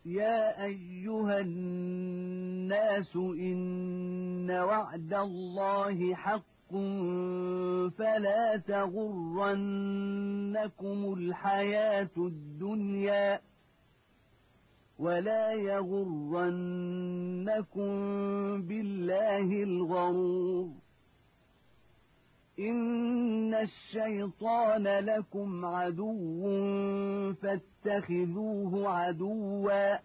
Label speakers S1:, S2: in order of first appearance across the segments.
S1: يا أيها الناس إن وعد الله حق فلا تغرنكم الحياة الدنيا ولا يغرنكم بالله الغرور إن الشيطان لكم عدو فاتخذوه عدوا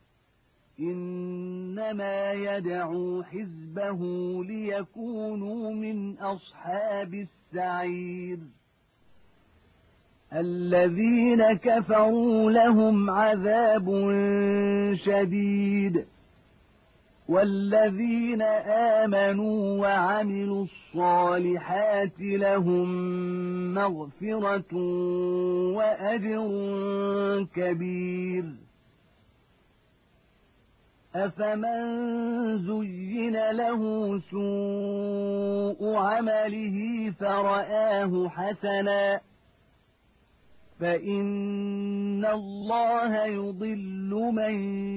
S1: إنما يدعو حزبه ليكونوا من أصحاب السعير الذين كفروا لهم عذاب شديد والذين آمنوا وعملوا الصالحات لهم مغفرة وأجر كبير أفمن زين له سوء عمله فرآه حسنا فإن الله يضل من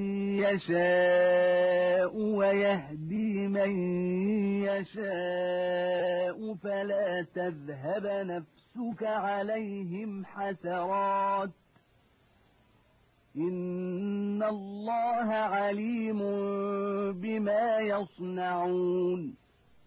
S1: يشاء ويهدي من يشاء فلا تذهب نفسك عليهم حسرات إن الله عليم بما يصنعون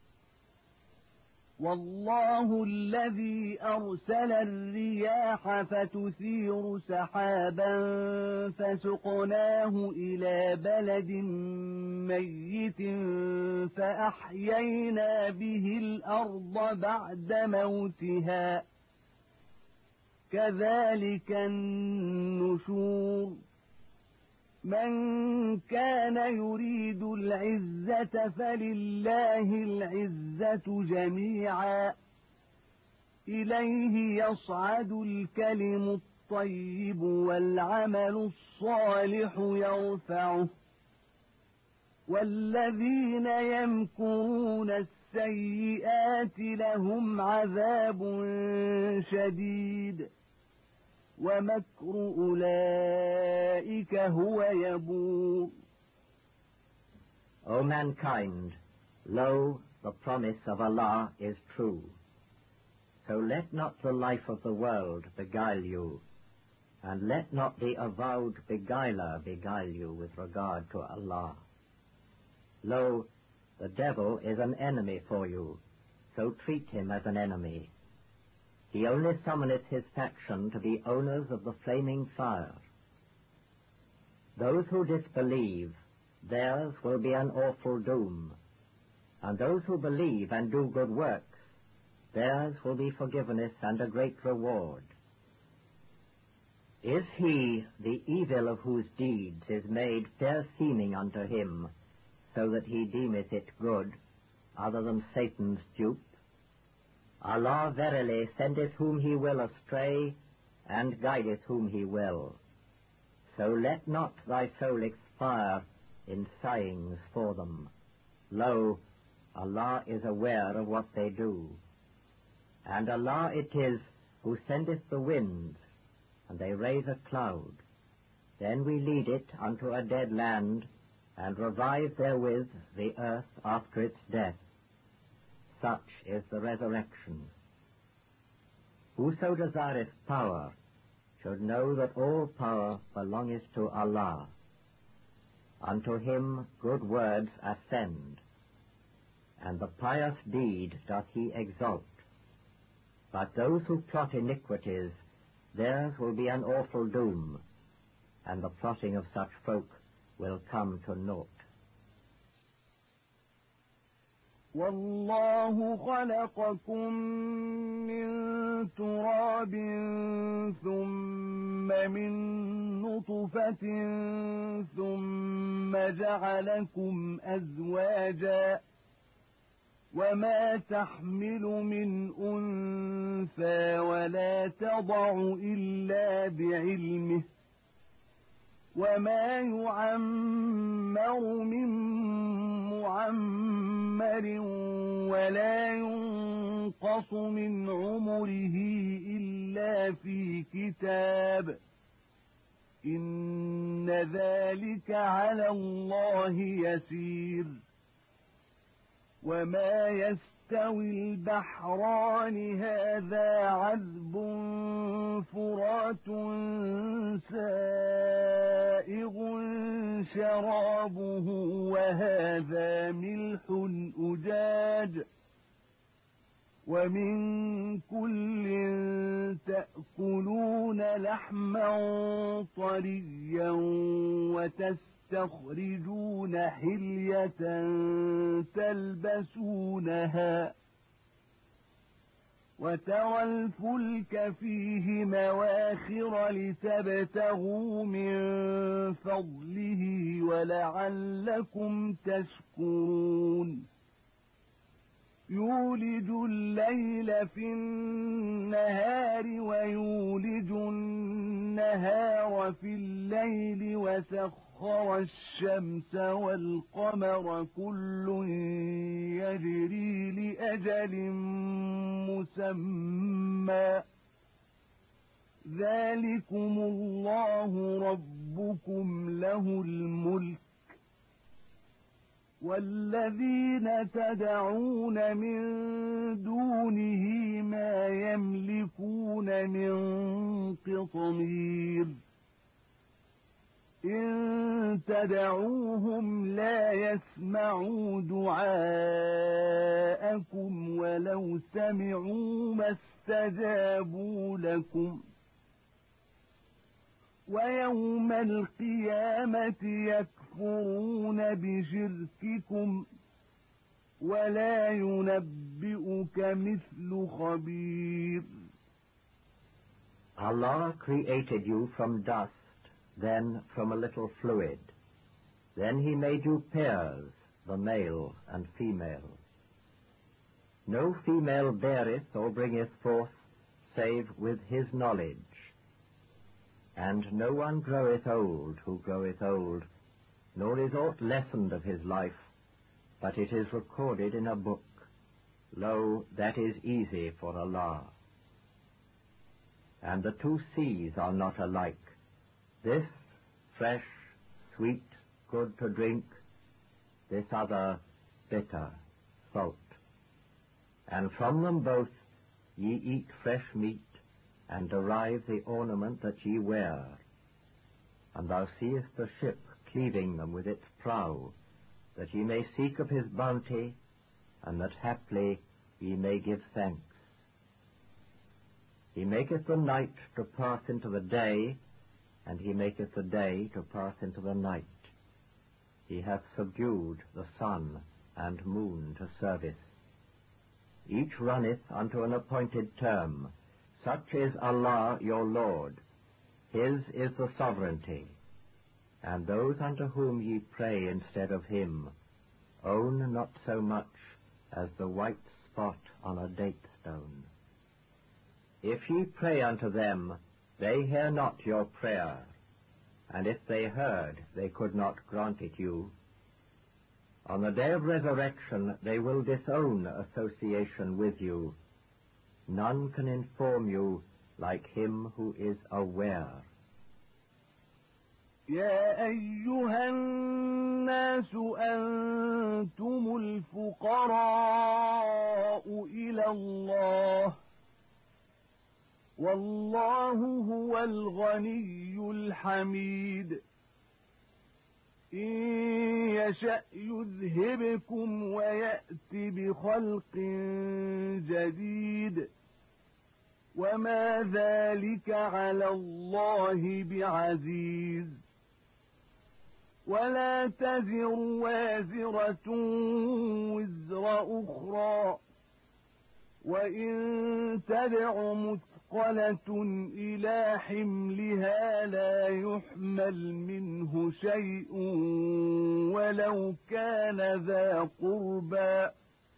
S1: والله الذي أرسل الرياح فتثير سحابا فسقناه إلى بلد ميت فأحيينا به الأرض بعد موتها كذلك النشور من كان يريد العزة فلله العزة جميعا إليه يصعد الكلم الطيب والعمل الصالح يرفعه والذين يمكرون السيئات لهم عذاب شديد ومكر أولئك هو يبور.
S2: O mankind, lo, the promise of Allah is true. So let not the life of the world beguile you, and let not the avowed beguiler beguile you with regard to Allah. Lo, the devil is an enemy for you, so treat him as an enemy. He only summoneth his faction to be owners of the flaming fire. Those who disbelieve, theirs will be an awful doom, and those who believe and do good works, theirs will be forgiveness and a great reward. Is he, the evil of whose deeds is made fair seeming unto him, so that he deemeth it good, other than Satan's dupe? Allah verily sendeth whom he will astray, and guideth whom he will. So let not thy soul expire in sighings for them. Lo, Allah is aware of what they do. And Allah it is who sendeth the winds, and they raise a cloud. Then we lead it unto a dead land, and revive therewith the earth after its death. Such is the resurrection. Whoso desireth power should know that all power belongeth to Allah. Unto him good words ascend, and the pious deed doth he exalt. But those who plot iniquities, theirs will be an awful doom, and the plotting of such folk will come to naught.
S1: والله خلقكم من تراب ثم من نطفة ثم جعلكم أزواجا وما تحمل من أنثى ولا تضع إلا بعلمه وما يعمر من معمر ولا ينقص من عمره إلا في كتاب إن ذلك على الله يسير وما يستوي البحران هذا عذب فرات سائغ شرابه وهذا ملح أجاج ومن كل تأكلون لحما طريا وتستخرجون حلية تلبسونها وترى الفلك فيه مواخر لتبتغوا من فضله ولعلكم تشكرون يولج الليل في النهار ويولج النهار في الليل وسخر الشمس والقمر كل يجري لأجل مسمى ذلكم الله ربكم له الملك والذين تدعون من دونه ما يملكون من قطمير إن تدعوهم لا يسمعوا دعاءكم ولو سمعوا ما استجابوا لكم ويوم القيامة يكفرون بشرككم ولا ينبئك مثل خبير.
S2: Allah created you from dust, then from a little fluid. Then he made you pairs, the male and female. No female beareth or bringeth forth save with his knowledge. And no one groweth old who groweth old, nor is aught lessened of his life, but it is recorded in a book. Lo, that is easy for Allah. And the two seas are not alike. This, fresh, sweet, good to drink, this other, bitter, salt. And from them both ye eat fresh meat, and derive the ornament that ye wear. And thou seest the ship cleaving them with its prow, that ye may seek of his bounty, and that haply ye may give thanks. He maketh the night to pass into the day, and he maketh the day to pass into the night. He hath subdued the sun and moon to service. Each runneth unto an appointed term. Such is Allah your Lord. His is the sovereignty. And those unto whom ye pray instead of him own not so much as the white spot on a date stone. If ye pray unto them, they hear not your prayer, and if they heard, they could not grant it you. On the day of resurrection they will disown association with you. None can inform you like him who is aware.
S1: يا أيها الناس أنتم الفقراء إلى الله والله هو الغني الحميد إن يشأ يذهبكم ويأت بخلق جديد وما ذلك على الله بعزيز ولا تزر وازرة وزر أخرى وإن تدع مثقلة إلى حملها لا يحمل منه شيء ولو كان ذا قربى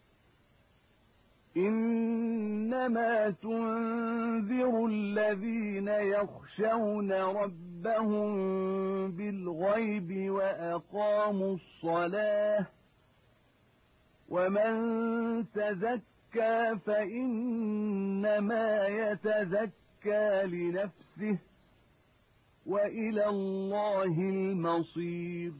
S1: إنما تنذر الذين يخشون ربهم بالغيب وأقاموا الصلاة ومن تزكى فإنما يتزكى لنفسه وإلى الله المصير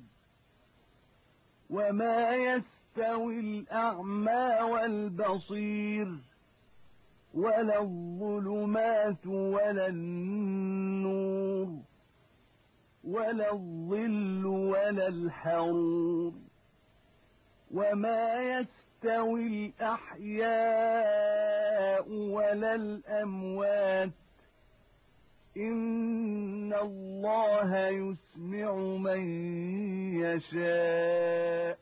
S1: وما يستوي الأعمى والبصير ولا الظلمات ولا النور ولا الظل ولا الحرور وما يستوي الأحياء ولا الأموات إن الله يسمع من يشاء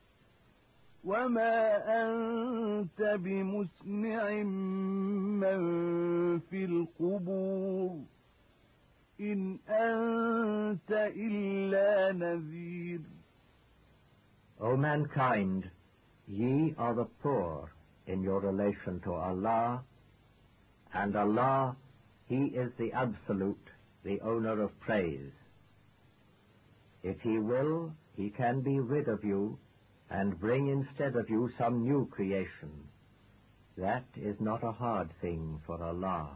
S1: وما أنت بمسمع من في القبور إن أنت إلا نذير.
S2: O mankind, ye are the poor in your relation to Allah, and Allah, He is the Absolute, the owner of praise. If He will, He can be rid of you and bring instead of you some new creation. That is not a hard thing for Allah.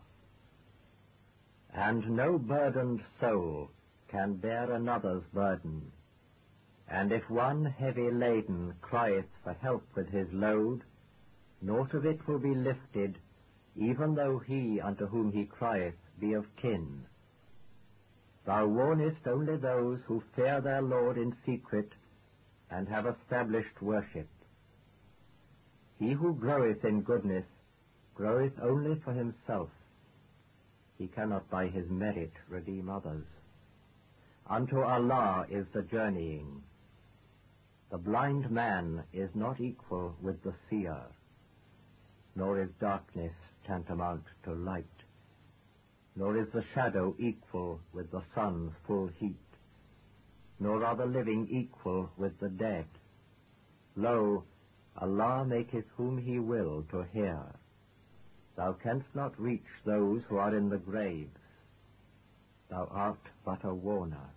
S2: And no burdened soul can bear another's burden. And if one heavy laden crieth for help with his load, naught of it will be lifted, even though he unto whom he crieth be of kin. Thou warnest only those who fear their Lord in secret, and have established worship. He who groweth in goodness groweth only for himself. He cannot by his merit redeem others. Unto Allah is the journeying. The blind man is not equal with the seer, nor is darkness tantamount to light, nor is the shadow equal with the sun's full heat, nor are the living equal with the dead. Lo, Allah maketh whom He will to hear. Thou canst not reach those who are in the graves. Thou art but a warner.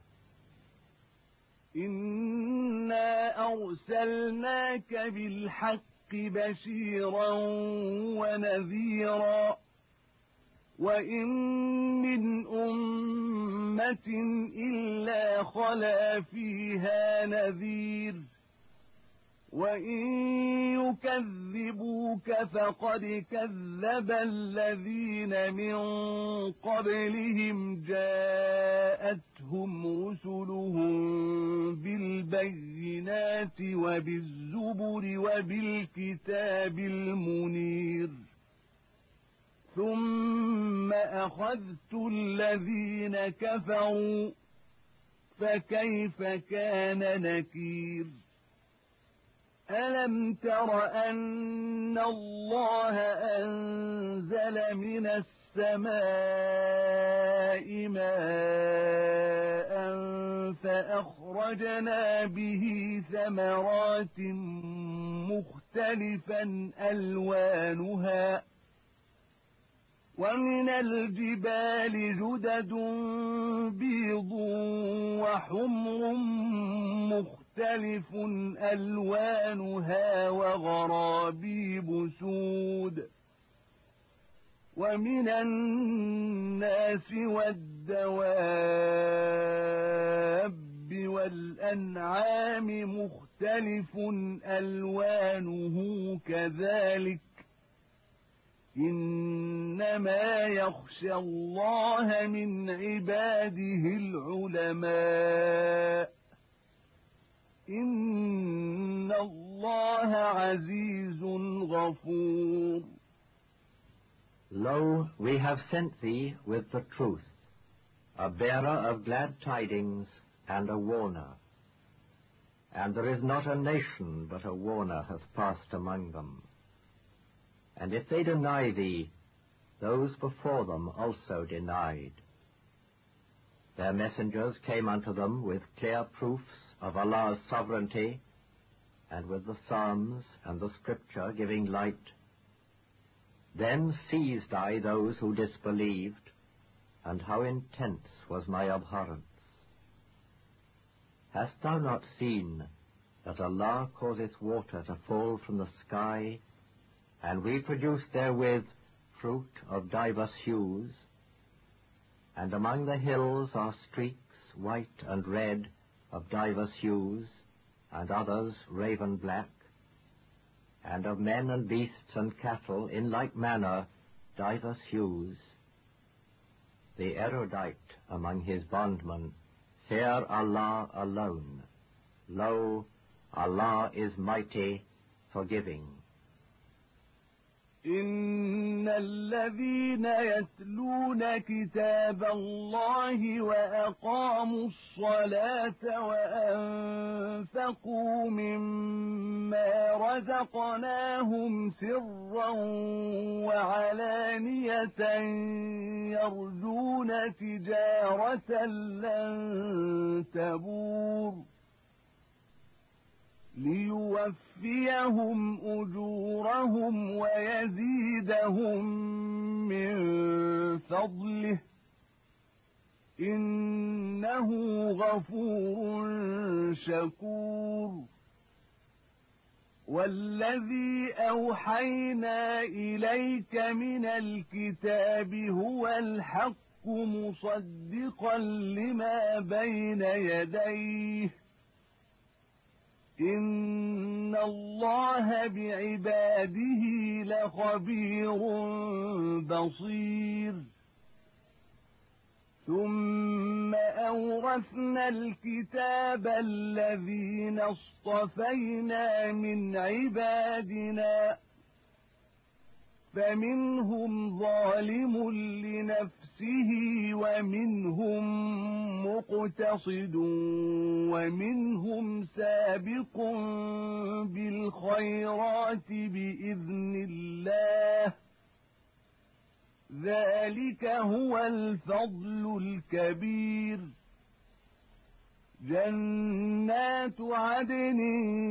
S1: إنا أرسلناك بالحق بشيرا ونذيرا وإن من أمة إلا خلا فيها نذير وإن يكذبوك فقد كذب الذين من قبلهم جاءتهم رسلهم بالبينات وبالزبر وبالكتاب المنير ثم أخذت الذين كفروا فكيف كان نكير. ألم تر أن الله أنزل من السماء ماء فأخرجنا به ثمرات مختلفا ألوانها ومن الجبال جدد بيض وحمر مختلف ألوانها وغرابيب سود ومن الناس والدواب والأنعام مختلف ألوانه كذلك إنما يخشى الله من عباده العلماء إن الله عزيز غفور.
S2: Lo, we have sent thee with the truth, a bearer of glad tidings and a warner. And there is not a nation but a warner hath passed among them. And if they deny thee, those before them also denied. Their messengers came unto them with clear proofs of Allah's sovereignty, and with the Psalms and the Scripture giving light. Then seized I those who disbelieved, and how intense was my abhorrence. Hast thou not seen that Allah causeth water to fall from the sky, and we produce therewith fruit of divers hues? And among the hills are streaks, white and red, of divers hues, and others raven black, and of men and beasts and cattle in like manner divers hues. The erudite among his bondmen fear Allah alone. Lo, Allah is mighty, forgiving.
S1: إن الذين يتلون كتاب الله وأقاموا الصلاة وأنفقوا مما رزقناهم سرا وعلانية يرجون تجارة لن تبور ليوفيهم أجورهم ويزيدهم من فضله إنه غفور شكور والذي أوحينا إليك من الكتاب هو الحق مصدقا لما بين يديه إن الله بعباده لخبير بصير ثم أورثنا الكتاب الذين اصطفينا من عبادنا فمنهم ظالم لنفسه ومنهم مقتصد ومنهم سابق بالخيرات بإذن الله ذلك هو الفضل الكبير جنات عدن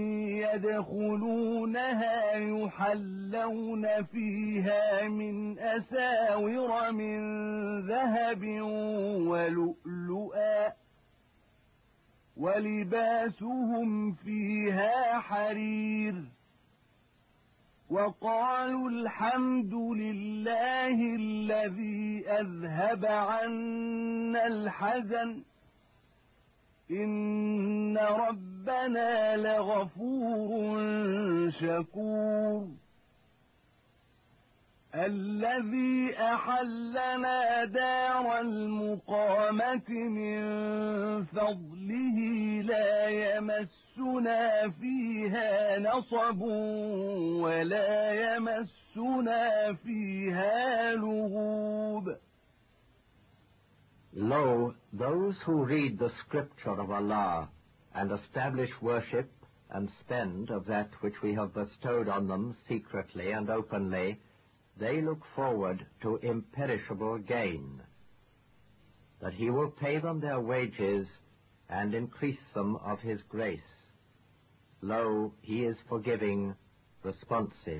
S1: يدخلونها يحلون فيها من أساور من ذهب ولؤلؤا ولباسهم فيها حرير وقالوا الحمد لله الذي أذهب عنا الحزن إن ربنا لغفور شكور الذي أحلنا دار المقامة من فضله لا يمسنا فيها نصب ولا يمسنا فيها لغوب.
S2: Lo, those who read the scripture of Allah and establish worship and spend of that which we have bestowed on them secretly and openly, they look forward to imperishable gain, that He will pay them their wages and increase them of His grace. Lo, He is forgiving, responsive.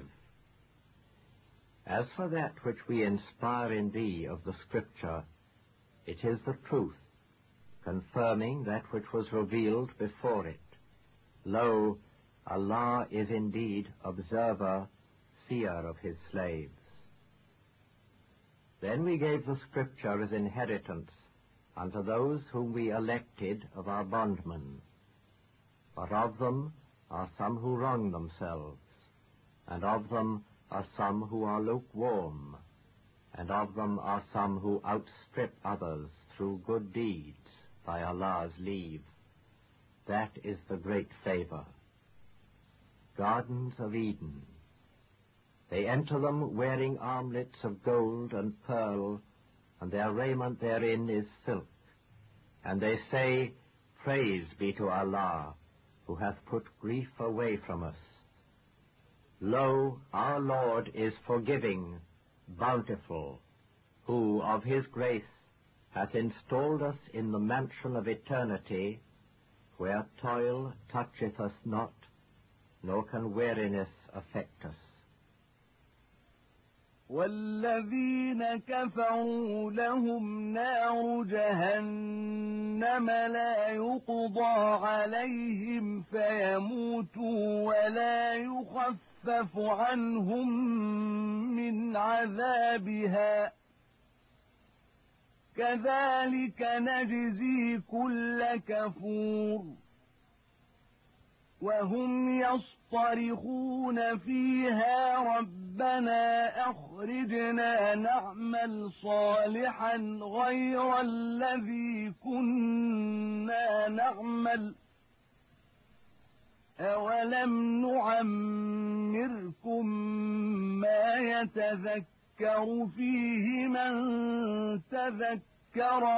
S2: As for that which we inspire in thee of the scripture, it is the truth, confirming that which was revealed before it. Lo, Allah is indeed observer, seer of His slaves. Then we gave the scripture as inheritance unto those whom we elected of our bondmen. But of them are some who wrong themselves, and of them are some who are lukewarm, and of them are some who outstrip others through good deeds by Allah's leave. That is the great favor. Gardens of Eden. They enter them wearing armlets of gold and pearl, and their raiment therein is silk. And they say, Praise be to Allah, who hath put grief away from us. Lo, our Lord is forgiving, bountiful, who of His grace hath installed us in the mansion of eternity, where toil toucheth us not, nor can weariness affect us.
S1: والذين كفروا لهم نار جهنم لا يقضى عليهم فيموتوا ولا يخفف عنهم من عذابها كذلك نجزي كل كفور وهم يصطرخون فيها ربنا أخرجنا نعمل صالحا غير الذي كنا نعمل أولم نعمركم ما يتذكر فيه من تذكر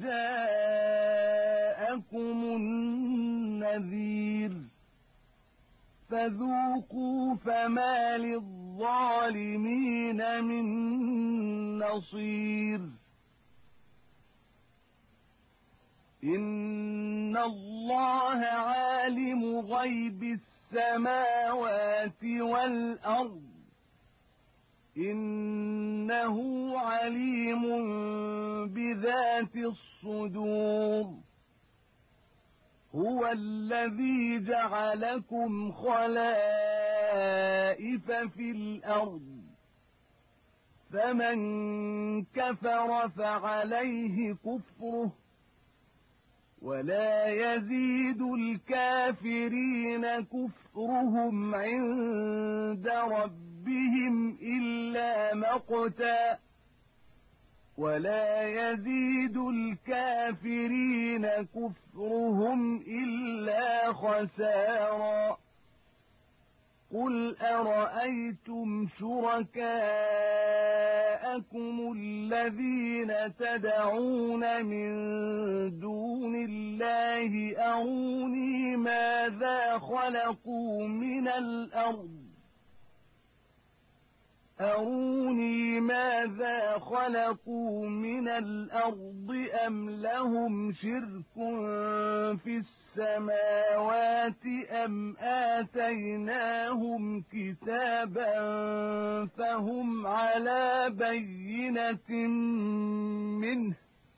S1: وجاءكم النذير فذوقوا فما للظالمين من نصير إن الله عالم غيب السماوات والأرض إنه عليم بذات الصدور هو الذي جعلكم خلائف في الأرض فمن كفر فعليه كفره ولا يزيد الكافرين كفرهم عند ربهم إلا مقتا ولا يزيد الكافرين كفرهم إلا خسارا قل أرأيتم شركاءكم الذين تدعون من دون الله أروني ماذا خلقوا من الأرض أم لهم شرك في السماوات أم آتيناهم كتابا فهم على بينة منه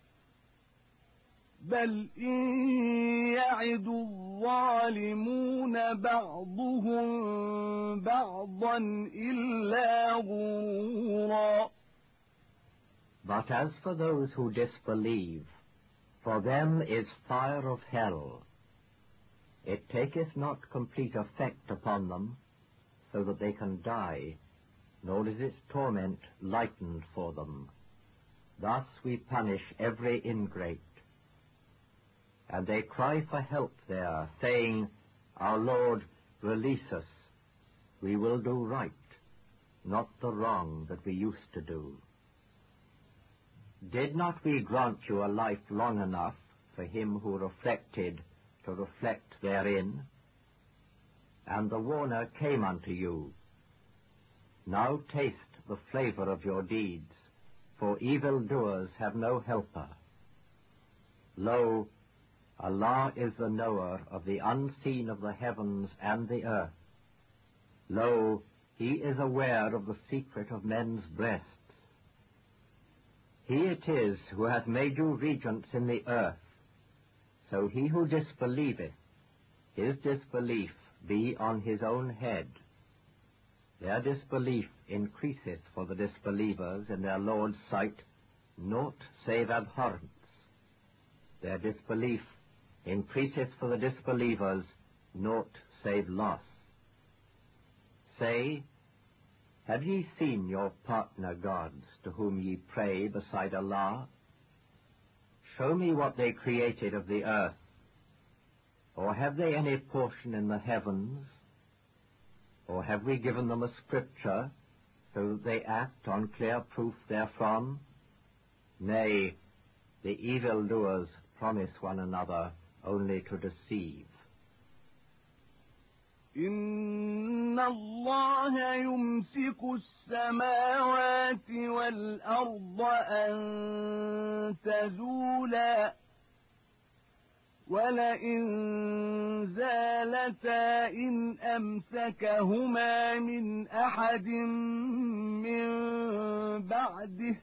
S1: بل إن يعد الظالمون بعضهم بعضا إلا غرورا.
S2: But as for those who disbelieve, for them is fire of hell. It taketh not complete effect upon them, so that they can die, nor is its torment lightened for them. Thus we punish every ingrate. And they cry for help there, saying, Our Lord, release us. We will do right, not the wrong that we used to do. Did not we grant you a life long enough for him who reflected to reflect therein? And the warner came unto you. Now taste the flavor of your deeds, for evildoers have no helper. Lo, Allah is the knower of the unseen of the heavens and the earth. Lo, he is aware of the secret of men's breasts. He it is who hath made you regents in the earth. So he who disbelieveth, his disbelief be on his own head. Their disbelief increaseth for the disbelievers in their Lord's sight, naught save abhorrence. Their disbelief increaseth for the disbelievers, naught save loss. Say, have ye seen your partner gods to whom ye pray beside Allah? Show me what they created of the earth. Or have they any portion in the heavens? Or have we given them a scripture, so that they act on clear proof therefrom? Nay, the evildoers promise one another only to deceive.
S1: إن الله يمسك السماوات والأرض أن تزولا ولئن زالتا إن أمسكهما من أحد من بعده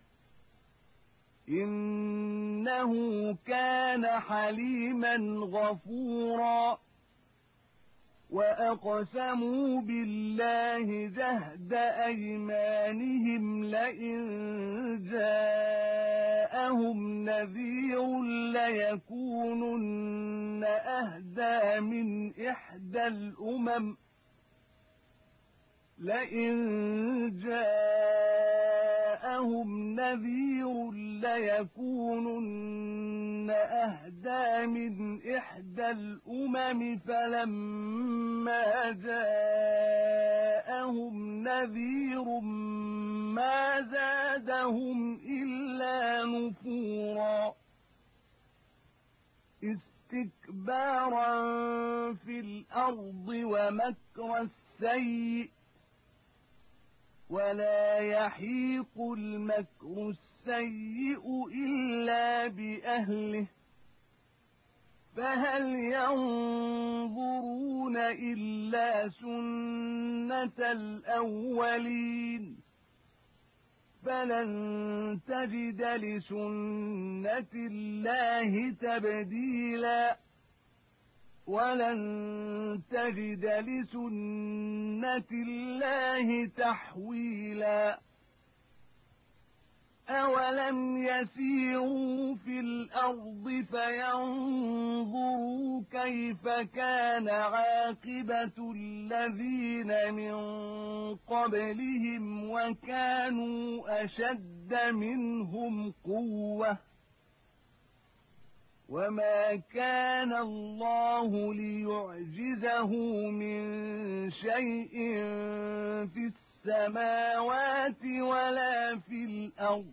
S1: إنه كان حليما غفورا. وأقسموا بالله جهد أيمانهم لئن جاءهم نذير ليكونن أهدى من إحدى الأمم فلما جاءهم نذير ما زادهم إلا نفورا استكبارا في الأرض ومكر السيء ولا يحيق المكر السيء إلا بأهله فهل ينظرون إلا سنة الأولين فلن تجد لسنة الله تبديلا ولن تجد لسنة الله تحويلا أولم يسيروا في الأرض فينظروا كيف كان عاقبة الذين من قبلهم وكانوا أشد منهم قوة وما كان الله ليعجزه من شيء في السماوات ولا في الأرض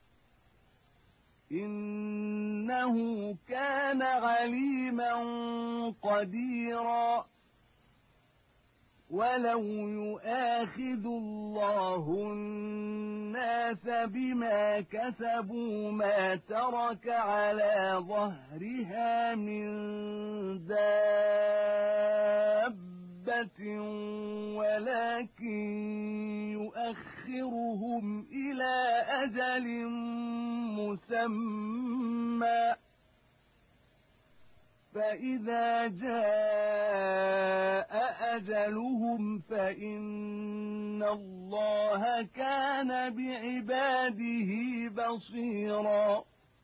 S1: إنه كان عليما قديرا ولو يؤاخذ الله الناس بما كسبوا ما ترك على ظهرها من دابة ولكن يؤخرهم إلى أجل مسمى فإذا جاء أجلهم فإن الله كان بعباده بصيرا.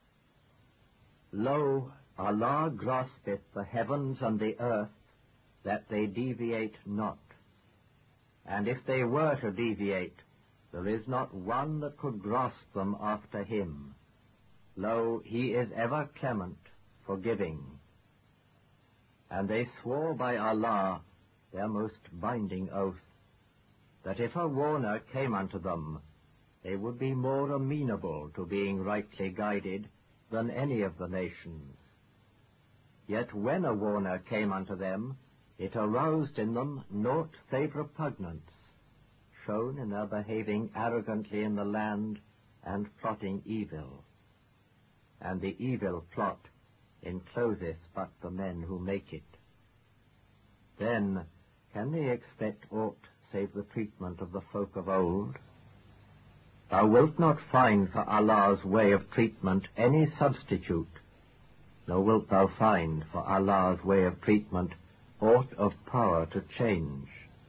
S2: Lo, Allah graspeth the heavens and the earth, that they deviate not. And if they were to deviate, there is not one that could grasp them after him. Lo, he is ever clement, forgiving. And they swore by Allah, their most binding oath, that if a warner came unto them, they would be more amenable to being rightly guided than any of the nations. Yet when a warner came unto them, it aroused in them naught save repugnance, shown in their behaving arrogantly in the land and plotting evil. And the evil plot encloseth but the men who make it. Then can they expect aught save the treatment of the folk of old? Thou wilt not find for Allah's way of treatment any substitute, nor wilt thou find for Allah's way of treatment aught of power to change.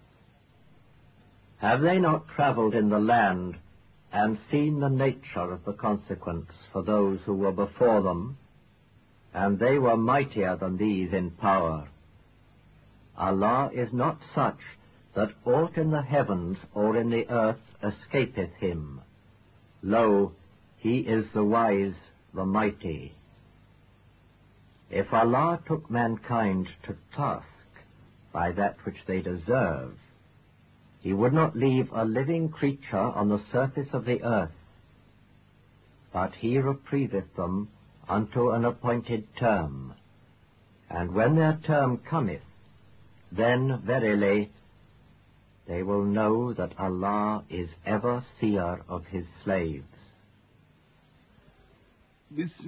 S2: Have they not travelled in the land and seen the nature of the consequence for those who were before them? And they were mightier than these in power. Allah is not such that aught in the heavens or in the earth escapeth him. Lo, he is the wise, the mighty. If Allah took mankind to task by that which they deserve, he would not leave a living creature on the surface of the earth, but he reprieveth them unto an appointed term, and when their term cometh, then verily they will know that Allah is ever seer of his slaves.